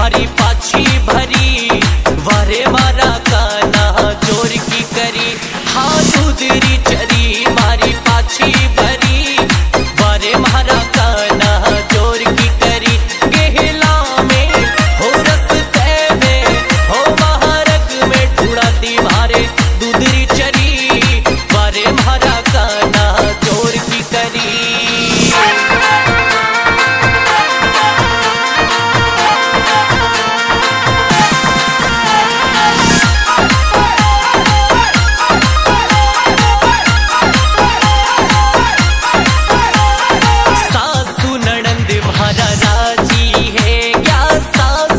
मारी पाछी भरी वारे मारा काना जोर की करी। हाँ दूधरी चरी मारी पाछी भरी वारे मारा काना जोर की करी। गेहला में हो रस्ते में हो महारग में ढूंढती मारे दूधरी चरी वारे मारा काना जोर की करी। सासू ननंद भारा राजी है क्या सासू